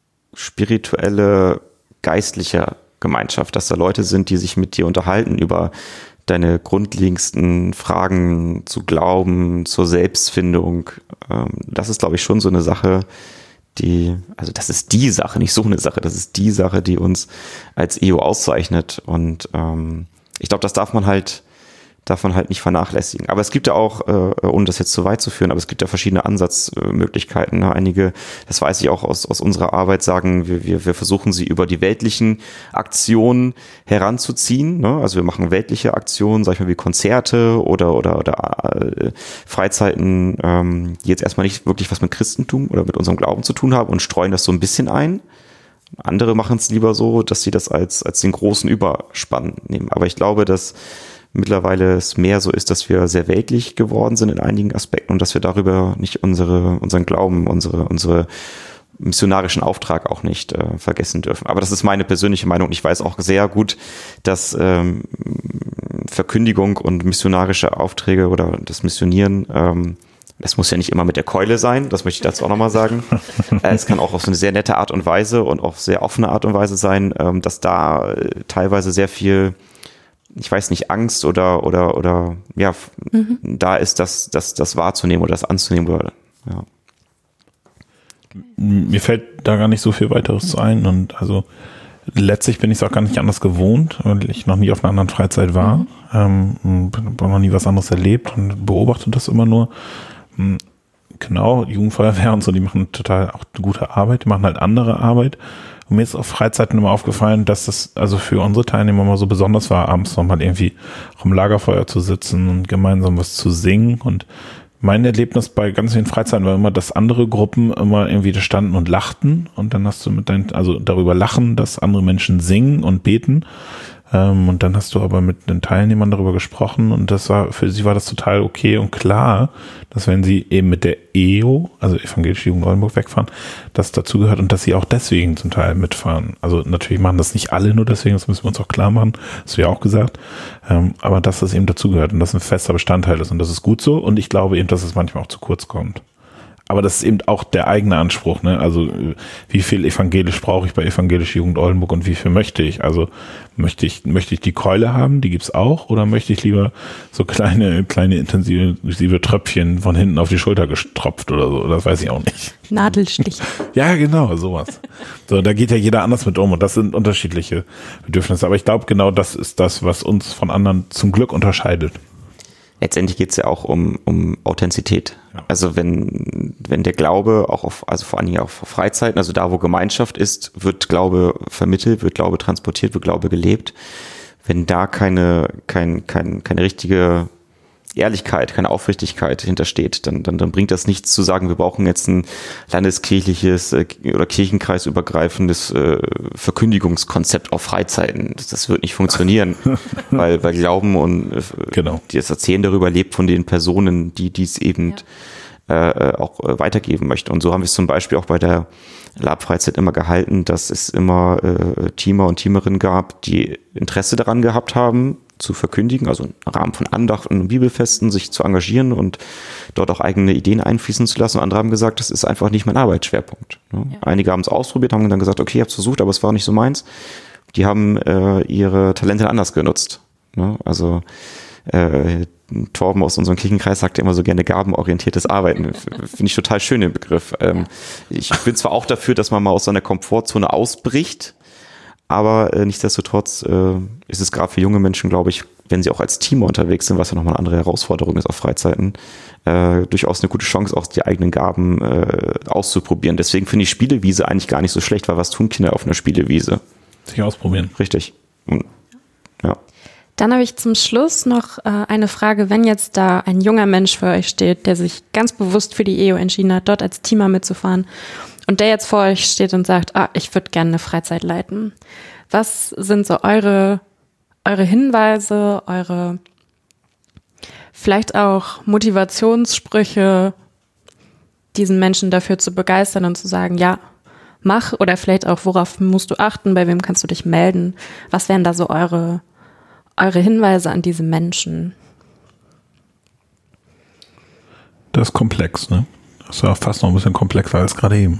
spirituelle, geistliche Gemeinschaft, dass da Leute sind, die sich mit dir unterhalten über deine grundlegendsten Fragen zu Glauben, zur Selbstfindung. Ähm, das ist, glaube ich, schon so eine Sache, die, also das ist die Sache, nicht so eine Sache, das ist die Sache, die uns als E O auszeichnet. Und ähm, ich glaube, das darf man halt darf man halt nicht vernachlässigen. Aber es gibt ja auch, äh, ohne das jetzt zu weit zu führen, aber es gibt ja verschiedene Ansatzmöglichkeiten. Ne? Einige, das weiß ich auch aus, aus unserer Arbeit, sagen, wir, wir, wir versuchen sie über die weltlichen Aktionen heranzuziehen. Ne? Also wir machen weltliche Aktionen, sag ich mal, wie Konzerte oder, oder, oder äh, Freizeiten, ähm, die jetzt erstmal nicht wirklich was mit Christentum oder mit unserem Glauben zu tun haben und streuen das so ein bisschen ein. Andere machen es lieber so, dass sie das als, als den großen Überspann nehmen. Aber ich glaube, dass mittlerweile es mehr so ist, dass wir sehr weltlich geworden sind in einigen Aspekten und dass wir darüber nicht unsere, unseren Glauben, unsere, unsere missionarischen Auftrag auch nicht äh, vergessen dürfen. Aber das ist meine persönliche Meinung. Ich weiß auch sehr gut, dass ähm, Verkündigung und missionarische Aufträge oder das Missionieren, ähm, das muss ja nicht immer mit der Keule sein, das möchte ich dazu auch nochmal sagen. äh, es kann auch auf so eine sehr nette Art und Weise und auf sehr offene Art und Weise sein, ähm, dass da äh, teilweise sehr viel, ich weiß nicht, Angst oder oder oder ja, mhm. da ist das, das, das wahrzunehmen oder das anzunehmen. Oder, ja. Mir fällt da gar nicht so viel weiteres ein und also letztlich bin ich es auch gar nicht anders gewohnt, weil ich noch nie auf einer anderen Freizeit war, mhm. ähm, habe noch nie was anderes erlebt und beobachte das immer nur. Genau, Jugendfeuerwehr und so, die machen total auch gute Arbeit, die machen halt andere Arbeit. Und mir ist auf Freizeiten immer aufgefallen, dass das also für unsere Teilnehmer mal so besonders war, abends nochmal irgendwie am Lagerfeuer zu sitzen und gemeinsam was zu singen. Und mein Erlebnis bei ganz vielen Freizeiten war immer, dass andere Gruppen immer irgendwie da standen und lachten. Und dann hast du mit deinen, also darüber lachen, dass andere Menschen singen und beten. Ähm, und dann hast du aber mit den Teilnehmern darüber gesprochen und das war, für sie war das total okay und klar, dass wenn sie eben mit der E O, also Evangelische Jugend Oldenburg, wegfahren, das dazugehört und dass sie auch deswegen zum Teil mitfahren. Also natürlich machen das nicht alle nur deswegen, das müssen wir uns auch klar machen, das hast du ja auch gesagt, ähm, aber dass das eben dazugehört und das ein fester Bestandteil ist und das ist gut so und ich glaube eben, dass es manchmal auch zu kurz kommt. Aber das ist eben auch der eigene Anspruch, ne? Also wie viel evangelisch brauche ich bei Evangelische Jugend Oldenburg und wie viel möchte ich? Also möchte ich möchte ich die Keule haben, die gibt's auch, oder möchte ich lieber so kleine kleine intensive Tröpfchen von hinten auf die Schulter gestropft oder so? Das weiß ich auch nicht. Nadelstich. Ja, genau, sowas. So, da geht ja jeder anders mit um und das sind unterschiedliche Bedürfnisse. Aber ich glaube, genau das ist das, was uns von anderen zum Glück unterscheidet. Letztendlich geht es ja auch um, um Authentizität. Ja. Also wenn, wenn der Glaube auch auf, also vor allen Dingen auch auf Freizeiten, also da, wo Gemeinschaft ist, wird Glaube vermittelt, wird Glaube transportiert, wird Glaube gelebt. Wenn da keine, kein, kein, keine richtige Ehrlichkeit, keine Aufrichtigkeit hintersteht, dann, dann, dann bringt das nichts zu sagen, wir brauchen jetzt ein landeskirchliches äh, oder kirchenkreisübergreifendes äh, Verkündigungskonzept auf Freizeiten. Das, das wird nicht funktionieren, weil, weil Glauben und äh, genau. das Erzählen darüber lebt von den Personen, die dies eben ja. äh, auch äh, weitergeben möchten. Und so haben wir es zum Beispiel auch bei der Lab-Freizeit immer gehalten, dass es immer äh, Teamer und Teamerinnen gab, die Interesse daran gehabt haben, zu verkündigen, also im Rahmen von Andacht und Bibelfesten sich zu engagieren und dort auch eigene Ideen einfließen zu lassen. Und andere haben gesagt, das ist einfach nicht mein Arbeitsschwerpunkt. Ja. Einige haben es ausprobiert, haben dann gesagt, okay, ich habe es versucht, aber es war nicht so meins. Die haben äh, ihre Talente anders genutzt. Ja. Also äh, Torben aus unserem Kirchenkreis sagt ja immer so gerne gabenorientiertes Arbeiten. Finde ich total schön, den Begriff. Ähm, ich bin zwar auch dafür, dass man mal aus seiner Komfortzone ausbricht, aber äh, nichtsdestotrotz äh, ist es gerade für junge Menschen, glaube ich, wenn sie auch als Team unterwegs sind, was ja nochmal eine andere Herausforderung ist auf Freizeiten, äh, durchaus eine gute Chance, auch die eigenen Gaben äh, auszuprobieren. Deswegen finde ich Spielewiese eigentlich gar nicht so schlecht, weil was tun Kinder auf einer Spielewiese? Sich ausprobieren. Richtig. Und, ja. Dann habe ich zum Schluss noch äh, eine Frage, wenn jetzt da ein junger Mensch vor euch steht, der sich ganz bewusst für die E O entschieden hat, dort als Teamer mitzufahren und der jetzt vor euch steht und sagt, ah, ich würde gerne eine Freizeit leiten. Was sind so eure, eure Hinweise, eure vielleicht auch Motivationssprüche, diesen Menschen dafür zu begeistern und zu sagen, ja, mach, oder vielleicht auch, worauf musst du achten, bei wem kannst du dich melden? Was wären da so eure, eure Hinweise an diese Menschen? Das ist komplex, ne? Das war fast noch ein bisschen komplexer als gerade eben.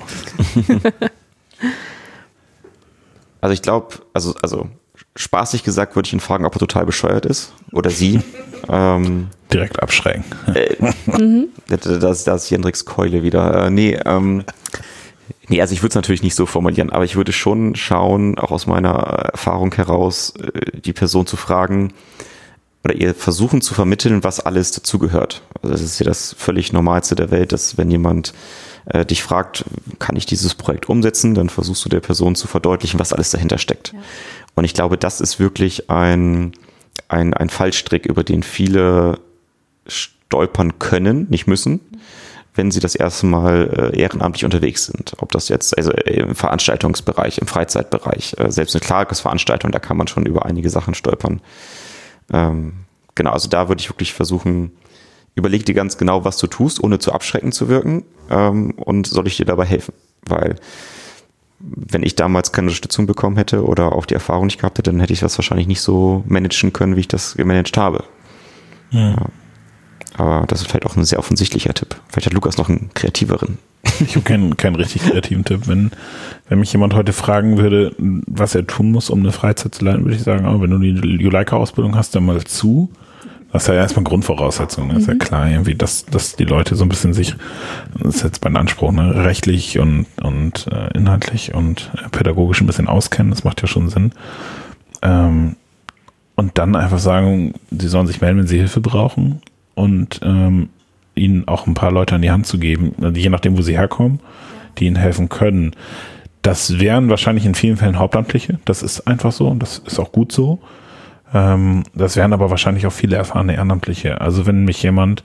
Also ich glaube, also, also spaßig gesagt würde ich ihn fragen, ob er total bescheuert ist oder sie. ähm, Direkt abschrecken. Äh, mhm. Das, das ist Jendriks Keule wieder. Äh, nee, ähm, nee, also ich würde es natürlich nicht so formulieren, aber ich würde schon schauen, auch aus meiner Erfahrung heraus, die Person zu fragen, oder ihr versuchen zu vermitteln, was alles dazugehört. Also das ist ja das völlig Normalste der Welt, dass wenn jemand äh, dich fragt, kann ich dieses Projekt umsetzen, dann versuchst du der Person zu verdeutlichen, was alles dahinter steckt. Ja. Und ich glaube, das ist wirklich ein, ein, ein Fallstrick, über den viele stolpern können, nicht müssen, mhm. wenn sie das erste Mal äh, ehrenamtlich unterwegs sind. Ob das jetzt also im Veranstaltungsbereich, im Freizeitbereich, äh, selbst eine Tagesveranstaltung, da kann man schon über einige Sachen stolpern. Ähm, genau, also da würde ich wirklich versuchen, überleg dir ganz genau, was du tust, ohne zu abschreckend zu wirken, ähm, und soll ich dir dabei helfen? Weil wenn ich damals keine Unterstützung bekommen hätte oder auch die Erfahrung nicht gehabt hätte, dann hätte ich das wahrscheinlich nicht so managen können, wie ich das gemanagt habe. Ja. Ja. Aber das ist vielleicht auch ein sehr offensichtlicher Tipp. Vielleicht hat Lukas noch einen kreativeren. Ich habe keinen, keinen richtig kreativen Tipp. Wenn, wenn mich jemand heute fragen würde, was er tun muss, um eine Freizeit zu leiten, würde ich sagen, oh, wenn du die Juleika-Ausbildung hast, dann mal zu. Das ist ja erstmal Grundvoraussetzung. Das ist ja klar, irgendwie, dass, dass die Leute so ein bisschen sich, das ist jetzt mein Anspruch, ne, rechtlich und, und äh, inhaltlich und äh, pädagogisch ein bisschen auskennen. Das macht ja schon Sinn. Ähm, und dann einfach sagen, sie sollen sich melden, wenn sie Hilfe brauchen. Und ähm, ihnen auch ein paar Leute an die Hand zu geben, je nachdem, wo sie herkommen, die ihnen helfen können. Das wären wahrscheinlich in vielen Fällen Hauptamtliche. Das ist einfach so und das ist auch gut so. Ähm, das wären aber wahrscheinlich auch viele erfahrene Ehrenamtliche. Also wenn mich jemand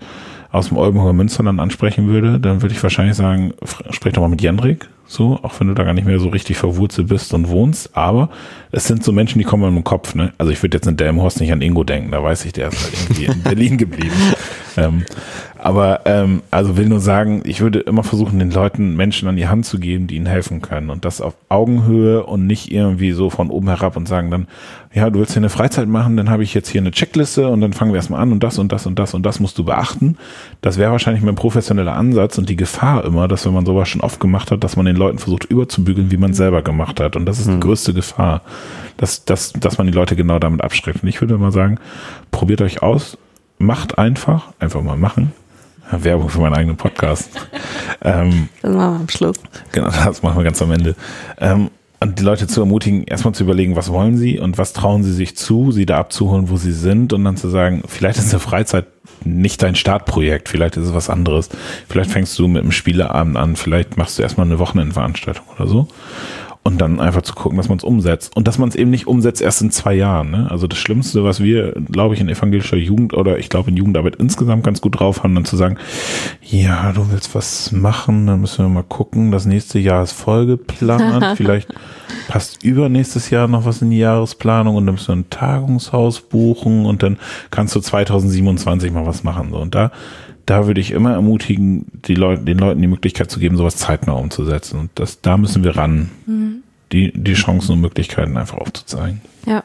aus dem Oldenburger Münsterland ansprechen würde, dann würde ich wahrscheinlich sagen, sprech doch mal mit Jendrik, so, auch wenn du da gar nicht mehr so richtig verwurzelt bist und wohnst, aber es sind so Menschen, die kommen in den Kopf, ne? Also ich würde jetzt in Delmenhorst nicht an Ingo denken, da weiß ich, der ist halt irgendwie in Berlin geblieben. Ähm, aber ähm, also will nur sagen, ich würde immer versuchen, den Leuten Menschen an die Hand zu geben, die ihnen helfen können und das auf Augenhöhe und nicht irgendwie so von oben herab und sagen dann, ja, du willst hier eine Freizeit machen, dann habe ich jetzt hier eine Checkliste und dann fangen wir erstmal an und das und das und das und das musst du beachten. Das wäre wahrscheinlich mein professioneller Ansatz und die Gefahr immer, dass wenn man sowas schon oft gemacht hat, dass man den Leuten versucht überzubügeln, wie man es selber gemacht hat und das ist die Mhm. größte Gefahr, dass, dass, dass man die Leute genau damit abschreckt. Und ich würde mal sagen, probiert euch aus, macht einfach, einfach mal machen. Werbung für meinen eigenen Podcast. ähm, Das machen wir am Schluss. Genau, das machen wir ganz am Ende. Ähm, und die Leute zu ermutigen, erstmal zu überlegen, was wollen sie und was trauen sie sich zu, sie da abzuholen, wo sie sind und dann zu sagen, vielleicht ist eine Freizeit nicht dein Startprojekt, vielleicht ist es was anderes. Vielleicht fängst du mit einem Spieleabend an, vielleicht machst du erstmal eine Wochenendveranstaltung oder so. Und dann einfach zu gucken, dass man es umsetzt. Und dass man es eben nicht umsetzt erst in zwei Jahren. Ne? Also das Schlimmste, was wir, glaube ich, in evangelischer Jugend oder ich glaube in Jugendarbeit insgesamt ganz gut drauf haben, dann zu sagen, ja, du willst was machen, dann müssen wir mal gucken, das nächste Jahr ist vollgeplant, vielleicht passt übernächstes Jahr noch was in die Jahresplanung und dann müssen wir ein Tagungshaus buchen und dann kannst du zweitausendsiebenundzwanzig mal was machen. So. Und da Da würde ich immer ermutigen, die Leute, den Leuten die Möglichkeit zu geben, sowas zeitnah umzusetzen. Und das, da müssen wir ran, mhm. die, die Chancen und Möglichkeiten einfach aufzuzeigen. Ja.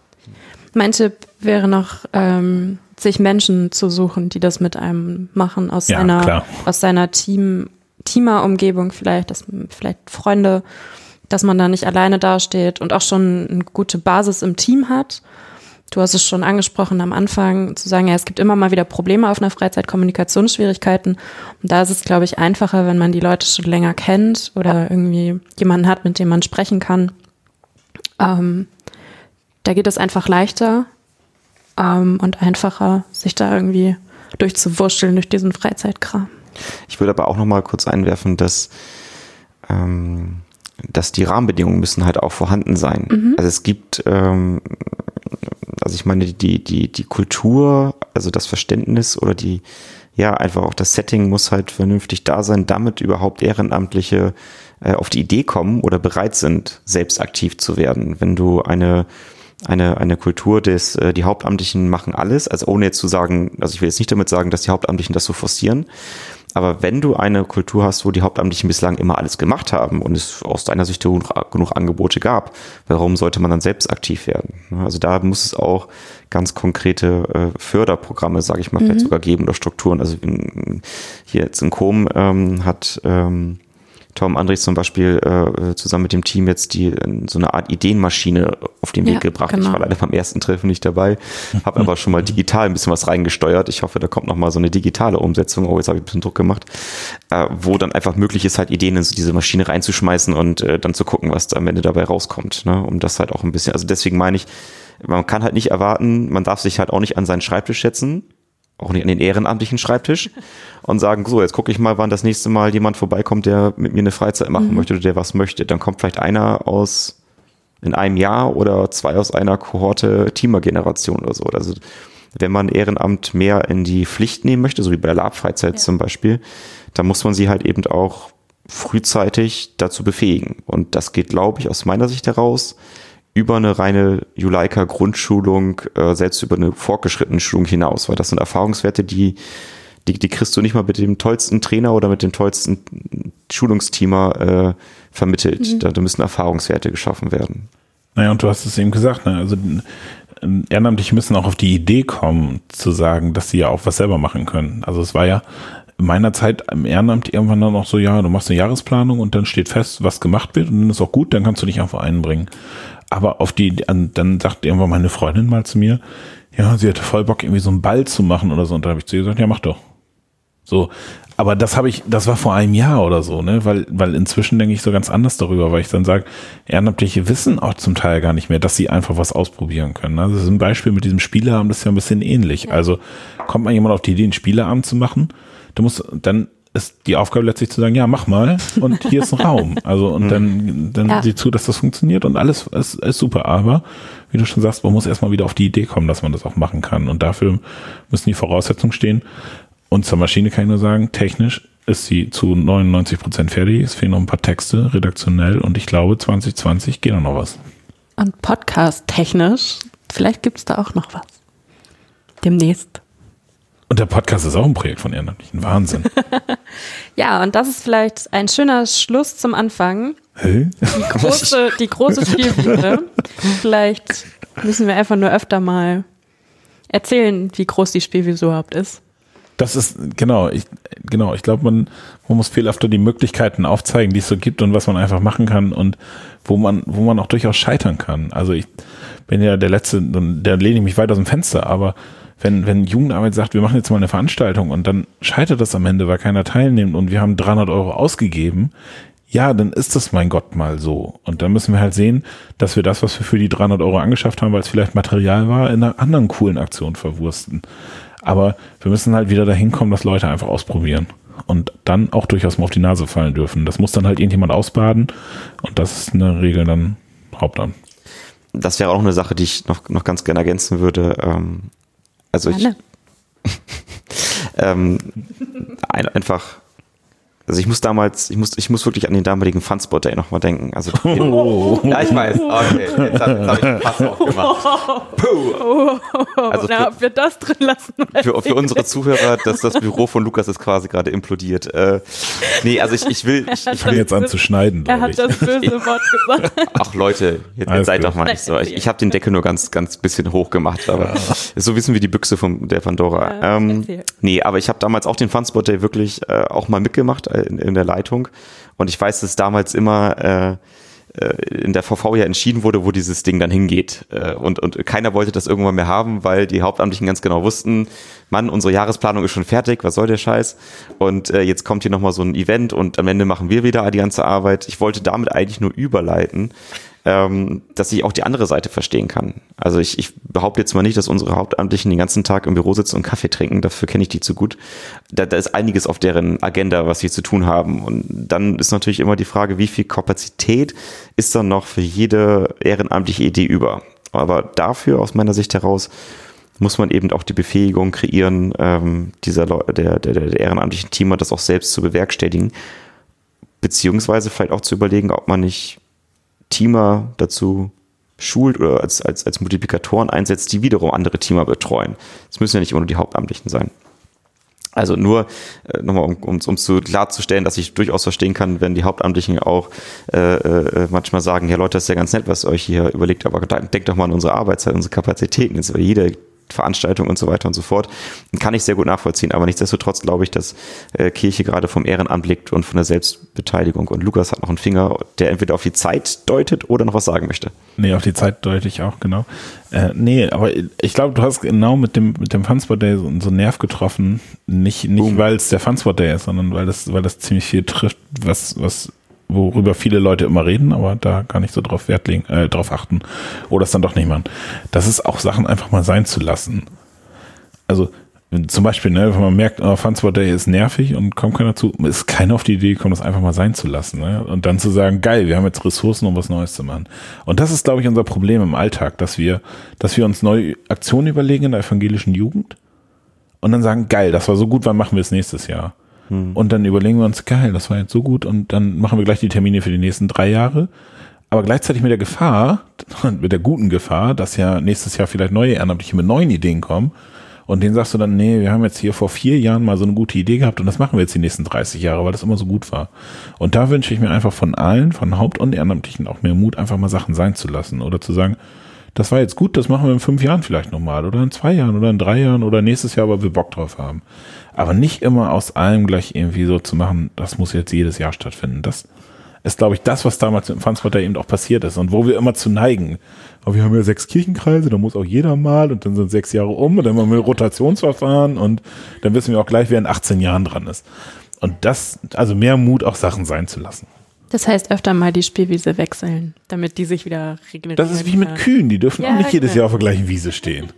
Mein Tipp wäre noch, ähm, sich Menschen zu suchen, die das mit einem machen, aus Ja, seiner, klar. aus seiner Team, Teamer-Umgebung vielleicht, dass, vielleicht Freunde, dass man da nicht alleine dasteht und auch schon eine gute Basis im Team hat. Du hast es schon angesprochen am Anfang, zu sagen, ja, es gibt immer mal wieder Probleme auf einer Freizeit, Kommunikationsschwierigkeiten. Und da ist es, glaube ich, einfacher, wenn man die Leute schon länger kennt oder irgendwie jemanden hat, mit dem man sprechen kann. Ähm, da geht es einfach leichter ähm, und einfacher, sich da irgendwie durchzuwurschteln durch diesen Freizeitkram. Ich würde aber auch noch mal kurz einwerfen, dass, ähm, dass die Rahmenbedingungen müssen halt auch vorhanden sein. Mhm. Also es gibt ähm, Also ich meine, die, die, die Kultur, also das Verständnis oder die, ja, einfach auch das Setting muss halt vernünftig da sein, damit überhaupt Ehrenamtliche äh, auf die Idee kommen oder bereit sind, selbst aktiv zu werden. Wenn du eine, eine, eine Kultur des, äh, die Hauptamtlichen machen alles, also ohne jetzt zu sagen, also ich will jetzt nicht damit sagen, dass die Hauptamtlichen das so forcieren, aber wenn du eine Kultur hast, wo die Hauptamtlichen bislang immer alles gemacht haben und es aus deiner Sicht genug, genug Angebote gab, warum sollte man dann selbst aktiv werden? Also da muss es auch ganz konkrete äh, Förderprogramme, sage ich mal, mhm. vielleicht sogar geben oder Strukturen. Also in, hier jetzt in Chom ähm, hat ähm, Tom Andres zum Beispiel äh, zusammen mit dem Team jetzt die so eine Art Ideenmaschine auf den Weg ja, gebracht. Genau. Ich war leider beim ersten Treffen nicht dabei, habe aber schon mal digital ein bisschen was reingesteuert. Ich hoffe, da kommt noch mal so eine digitale Umsetzung. Oh, jetzt habe ich ein bisschen Druck gemacht, äh, wo dann einfach möglich ist, halt Ideen in so diese Maschine reinzuschmeißen und äh, dann zu gucken, was da am Ende dabei rauskommt. Ne? Um das halt auch ein bisschen, also deswegen meine ich, man kann halt nicht erwarten, man darf sich halt auch nicht an seinen Schreibtisch setzen, auch nicht an den ehrenamtlichen Schreibtisch und sagen, so, jetzt gucke ich mal, wann das nächste Mal jemand vorbeikommt, der mit mir eine Freizeit machen mhm. möchte oder der was möchte. Dann kommt vielleicht einer aus in einem Jahr oder zwei aus einer Kohorte Teamer-Generation oder so. Also wenn man Ehrenamt mehr in die Pflicht nehmen möchte, so wie bei der Lab-Freizeit ja. zum Beispiel, dann muss man sie halt eben auch frühzeitig dazu befähigen. Und das geht, glaube ich, aus meiner Sicht heraus über eine reine Juleika-Grundschulung, äh, selbst über eine fortgeschrittene Schulung hinaus, weil das sind Erfahrungswerte, die, die, die kriegst du nicht mal mit dem tollsten Trainer oder mit dem tollsten Schulungsteamer äh, vermittelt. Mhm. Da, da müssen Erfahrungswerte geschaffen werden. Naja, und du hast es eben gesagt, ne? Also Ehrenamtliche müssen auch auf die Idee kommen, zu sagen, dass sie ja auch was selber machen können. Also es war ja in meiner Zeit im Ehrenamt irgendwann dann noch so, ja, du machst eine Jahresplanung und dann steht fest, was gemacht wird und dann ist auch gut, dann kannst du dich einfach einbringen. Aber auf die, dann sagt irgendwann meine Freundin mal zu mir, ja, sie hatte voll Bock, irgendwie so einen Ball zu machen oder so. Und da habe ich zu ihr gesagt, ja, mach doch. So, aber das habe ich, das war vor einem Jahr oder so, ne, weil, weil inzwischen denke ich so ganz anders darüber, weil ich dann sage, Ehrenamtliche wissen auch zum Teil gar nicht mehr, dass sie einfach was ausprobieren können. Also das ist ein Beispiel mit diesem Spieleabend, das ist ja ein bisschen ähnlich. Ja. Also kommt mal jemand auf die Idee, einen Spieleabend zu machen, du musst, dann ist die Aufgabe letztlich zu sagen, ja, mach mal und hier ist ein Raum. Also und dann, dann ja. sieh zu, dass das funktioniert und alles ist, ist super. Aber wie du schon sagst, man muss erstmal wieder auf die Idee kommen, dass man das auch machen kann. Und dafür müssen die Voraussetzungen stehen. Und zur Maschine kann ich nur sagen, technisch ist sie zu neunundneunzig Prozent fertig. Es fehlen noch ein paar Texte, redaktionell. Und ich glaube, zwanzig zwanzig geht auch noch was. Und podcast-technisch, vielleicht gibt es da auch noch was. Demnächst. Und der Podcast ist auch ein Projekt von Ehrenamtlichen. Wahnsinn. Ja, und das ist vielleicht ein schöner Schluss zum Anfang. Hä? Die große, die große Spielwiese. Vielleicht müssen wir einfach nur öfter mal erzählen, wie groß die Spielwiese überhaupt ist. Das ist, genau, ich, genau, ich glaube, man, man muss viel öfter die Möglichkeiten aufzeigen, die es so gibt und was man einfach machen kann und wo man, wo man auch durchaus scheitern kann. Also ich bin ja der Letzte, da lehne ich mich weit aus dem Fenster, aber wenn, wenn Jugendarbeit sagt, wir machen jetzt mal eine Veranstaltung und dann scheitert das am Ende, weil keiner teilnimmt und wir haben dreihundert Euro ausgegeben, ja, dann ist das, mein Gott, mal so. Und dann müssen wir halt sehen, dass wir das, was wir für die dreihundert Euro angeschafft haben, weil es vielleicht Material war, in einer anderen coolen Aktion verwursten. Aber wir müssen halt wieder dahin kommen, dass Leute einfach ausprobieren und dann auch durchaus mal auf die Nase fallen dürfen. Das muss dann halt irgendjemand ausbaden und das ist in der Regel dann Hauptamt. Das wäre auch eine Sache, die ich noch, noch ganz gerne ergänzen würde. Ähm, also ich ähm, ein, einfach Also ich muss damals, ich muss, ich muss wirklich an den damaligen Funspot Day nochmal denken. Also den, Oh. Ja, ich weiß. Okay, jetzt habe hab ich einen Pass aufgemacht. Puh. Also Na, ob wir das drin lassen? Für, für unsere Zuhörer, das, das Büro von Lukas ist quasi gerade implodiert. Äh, nee, also ich, ich will... Ich, Ich fange jetzt an zu schneiden, Er glaube hat ich. das böse Wort gesagt. Ach Leute, jetzt, Alles jetzt seid gut. doch mal nicht so. Ich, ich habe den Deckel nur ganz, ganz bisschen hoch gemacht, aber so wissen wir die Büchse von der Pandora. Ja, ähm, erzähl. nee, aber ich habe damals auch den Funspot Day wirklich äh, auch mal mitgemacht äh, in, in der Leitung. Und ich weiß, dass damals immer äh, in der V V ja entschieden wurde, wo dieses Ding dann hingeht. Äh, und, und keiner wollte das irgendwann mehr haben, weil die Hauptamtlichen ganz genau wussten, Mann, unsere Jahresplanung ist schon fertig, was soll der Scheiß? Und äh, jetzt kommt hier nochmal so ein Event und am Ende machen wir wieder die ganze Arbeit. Ich wollte damit eigentlich nur überleiten, ähm, dass ich auch die andere Seite verstehen kann. Also ich, ich behaupte jetzt mal nicht, dass unsere Hauptamtlichen den ganzen Tag im Büro sitzen und Kaffee trinken, dafür kenne ich die zu gut. Da, da ist einiges auf deren Agenda, was sie zu tun haben. Und dann ist natürlich immer die Frage, wie viel Kapazität ist dann noch für jede ehrenamtliche Idee über? Aber dafür aus meiner Sicht heraus muss man eben auch die Befähigung kreieren, ähm, dieser Leu- der, der, der ehrenamtlichen Teamer das auch selbst zu bewerkstelligen, beziehungsweise vielleicht auch zu überlegen, ob man nicht Teamer dazu schult oder als, als, als Multiplikatoren einsetzt, die wiederum andere Teamer betreuen. Es müssen ja nicht immer nur die Hauptamtlichen sein. Also nur äh, nochmal, um, um, um zu klarzustellen, dass ich durchaus verstehen kann, wenn die Hauptamtlichen auch äh, äh, manchmal sagen, ja Leute, das ist ja ganz nett, was ihr euch hier überlegt, aber denkt doch mal an unsere Arbeitszeit, unsere Kapazitäten, jetzt über jede Veranstaltung und so weiter und so fort. Kann ich sehr gut nachvollziehen, aber nichtsdestotrotz glaube ich, dass äh, Kirche gerade vom Ehrenamt lebt und von der Selbstbeteiligung. Und Lukas hat noch einen Finger, der entweder auf die Zeit deutet oder noch was sagen möchte. Nee, auf die Zeit deute ich auch, genau. Äh, nee, aber ich glaube, du hast genau mit dem, mit dem Funspot Day so, so einen Nerv getroffen. Nicht, nicht weil es der Funspot Day ist, sondern weil das, weil das ziemlich viel trifft, was, was, worüber viele Leute immer reden, aber da gar nicht so drauf Wert legen, äh, drauf achten oder es dann doch nicht machen. Das ist auch Sachen einfach mal sein zu lassen. Also zum Beispiel, ne, wenn man merkt, oh, Funspot Day ist nervig und kommt keiner zu, ist keiner auf die Idee gekommen, das einfach mal sein zu lassen. Ne? Und dann zu sagen, geil, wir haben jetzt Ressourcen, um was Neues zu machen. Und das ist, glaube ich, unser Problem im Alltag, dass wir, dass wir uns neue Aktionen überlegen in der evangelischen Jugend und dann sagen, geil, das war so gut, wann machen wir es nächstes Jahr? Und dann überlegen wir uns, geil, das war jetzt so gut und dann machen wir gleich die Termine für die nächsten drei Jahre. Aber gleichzeitig mit der Gefahr, mit der guten Gefahr, dass ja nächstes Jahr vielleicht neue Ehrenamtliche mit neuen Ideen kommen und denen sagst du dann, nee, wir haben jetzt hier vor vier Jahren mal so eine gute Idee gehabt und das machen wir jetzt die nächsten dreißig Jahre, weil das immer so gut war. Und da wünsche ich mir einfach von allen, von Haupt- und Ehrenamtlichen auch mehr Mut, einfach mal Sachen sein zu lassen oder zu sagen, das war jetzt gut, das machen wir in fünf Jahren vielleicht nochmal oder in zwei Jahren oder in drei Jahren oder nächstes Jahr, weil wir Bock drauf haben. Aber nicht immer aus allem gleich irgendwie so zu machen, das muss jetzt jedes Jahr stattfinden. Das ist, glaube ich, das, was damals im Funspot Day eben auch passiert ist und wo wir immer zu neigen. Aber wir haben ja sechs Kirchenkreise, da muss auch jeder mal und dann sind sechs Jahre um und dann haben wir Rotationsverfahren und dann wissen wir auch gleich, wer in achtzehn Jahren dran ist. Und das, also mehr Mut, auch Sachen sein zu lassen. Das heißt, öfter mal die Spielwiese wechseln, damit die sich wieder regenerieren. Das ist wie mit Kühen, die dürfen Ja, auch nicht jedes genau. Jahr auf der gleichen Wiese stehen.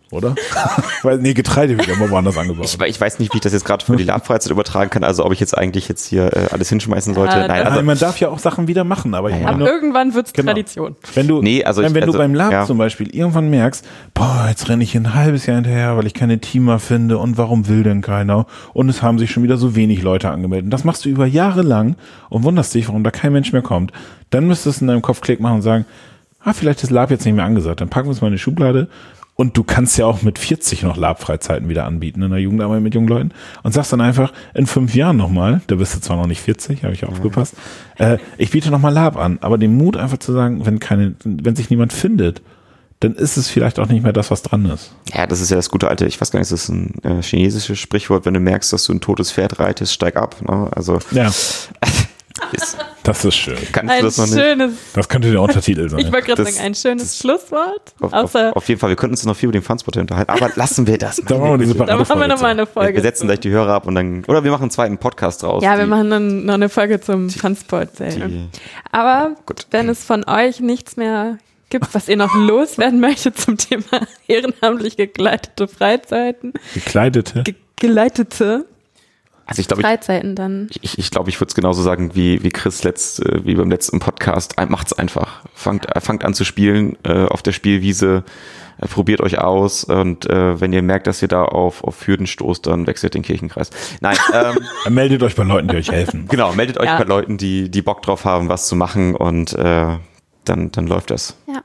oder? Weil, nee, Getreide wird immer woanders angebaut. Ich, ich weiß nicht, wie ich das jetzt gerade für die Lab-Freizeit übertragen kann, also ob ich jetzt eigentlich jetzt hier äh, alles hinschmeißen sollte. Ja, Nein, also Nein, man darf ja auch Sachen wieder machen, aber, ich Ja, meine, Aber irgendwann wird es Genau. Tradition. wenn du, Nee, also wenn, ich- wenn also, du beim Lab ja. zum Beispiel irgendwann merkst, boah, jetzt renne ich ein halbes Jahr hinterher, weil ich keine Teamer finde und warum will denn keiner? Und es haben sich schon wieder so wenig Leute angemeldet. Und das machst du über Jahre lang und wunderst dich, warum da kein Mensch mehr kommt. Dann müsstest du in deinem Kopf Klick machen und sagen, ah, vielleicht ist Lab jetzt nicht mehr angesagt. Dann packen wir es mal in die Schublade. Und du kannst ja auch mit vierzig noch Lab-Freizeiten wieder anbieten in der Jugendarbeit mit jungen Leuten und sagst dann einfach in fünf Jahren nochmal, da bist du zwar noch nicht vierzig, habe ich aufgepasst, äh, ich biete nochmal Lab an, aber den Mut einfach zu sagen, wenn keine, wenn sich niemand findet, dann ist es vielleicht auch nicht mehr das, was dran ist. Ja, das ist ja das gute alte, ich weiß gar nicht, das ist ein äh, chinesisches Sprichwort, wenn du merkst, dass du ein totes Pferd reitest, steig ab. Ne? Also Ja, ist, das ist schön. kannst Ein du das noch nicht? schönes, Das könnte der Untertitel sein. ich wollte gerade Das- sagen, ein schönes Schlusswort. Auf, auf, Außer, auf jeden Fall, wir könnten uns noch viel über den Funspot unterhalten, aber lassen wir das. Da machen wir diese da machen wir Folge nochmal zu. eine Folge. Wir setzen gleich die Hörer ab und dann, oder wir machen einen zweiten Podcast draus. Ja, wir die- machen dann noch eine Folge zum Funsport. die- Aber Gut. wenn es von euch nichts mehr gibt, was ihr noch loswerden möchtet zum Thema ehrenamtlich gegleitete Freizeiten, Gekleidete. ge geleitete Also ich glaube, ich, Freizeiten, dann ich, ich, glaube, ich würde es genauso sagen wie, wie Chris letzt, äh, wie beim letzten Podcast. Ein- Macht's einfach. Fangt, äh, fangt an zu spielen äh, auf der Spielwiese. Äh, probiert euch aus und äh, wenn ihr merkt, dass ihr da auf, auf Hürden stoßt, dann wechselt den Kirchenkreis. Nein, ähm, Meldet euch bei Leuten, die euch helfen. genau, meldet euch Ja. bei Leuten, die, die Bock drauf haben, was zu machen und äh, dann, dann läuft das. ja.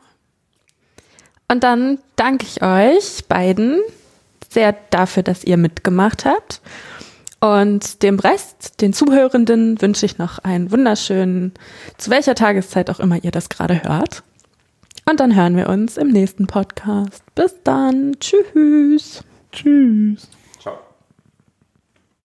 Und dann danke ich euch beiden sehr dafür, dass ihr mitgemacht habt. Und dem Rest, den Zuhörenden, wünsche ich noch einen wunderschönen, zu welcher Tageszeit auch immer ihr das gerade hört. Und dann hören wir uns im nächsten Podcast. Bis dann. Tschüss. Tschüss.